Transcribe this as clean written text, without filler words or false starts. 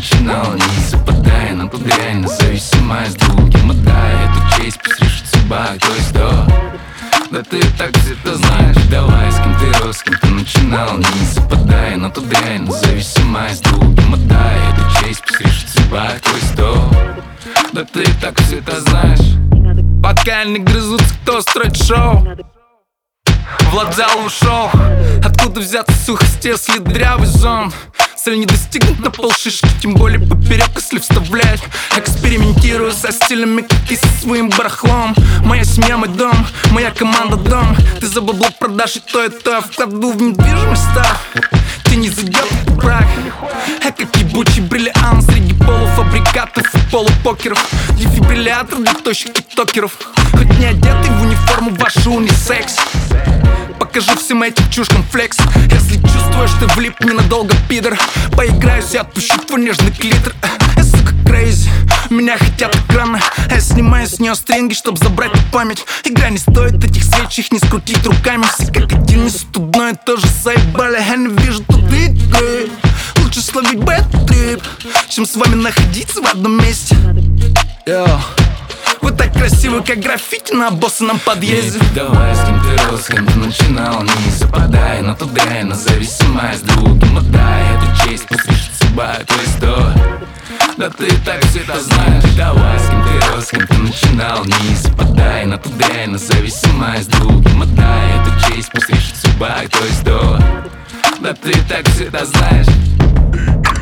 начинал, не западай, но тут реально зависимая с другим. Отдай эту честь, пусть решит судьба, кто есть кто. Да ты так все это знаешь. Давай, с кем ты рос, с кем ты начинал, не западай, но тут реально зависимая с другим. Отдай эту честь, пусть решит судьба, кто есть кто. Да ты так все это знаешь. Пока не грызутся, кто строит шоу. Влад зал ушел. Откуда взяться сухости, если дрявый зон? Цель не достигнуть на полшишки, тем более поперек, если вставлять. Экспериментирую со стилями, как и со своим барахлом. Моя семья, мой дом, моя команда, дом. Ты за бабло продашь и то, вкладу в недвижимость, ты не зайдет в брак. Как ебучий бриллиант среди полуфабрикатов и полупокеров. Дефибриллятор для тощих тиктокеров. Хоть не одетый в униформу вашу унисекс. Покажи всем этим чушкам флекс. Если чувствуешь, ты влип ненадолго, пидор. Поиграюсь и отпущу твой нежный клитор. Я, сука, крейзи, меня хотят экраны. Я снимаю с нее стринги, чтоб забрать память. Игра не стоит этих свеч, их не скрутить руками. Все как один несут одно и то же, заебали. Я не вижу тут игры. Лучше словить бэт-трип, чем с вами находиться в одном месте. Йоу. Вы так красивы, как граффити на боссаном подъезде. Давай, с кем ты рос, с кем ты начинал, не западай, но тут реально зависимая с другим. Отдай эту честь, пусть решит судьба, то есть то. Да ты так все это знаешь. Давай, с кем ты рос, с кем ты начинал, не западай, но тут реально зависимая с другим. Отдай эту честь, пусть решит судьба, то есть то. Да ты так все это знаешь.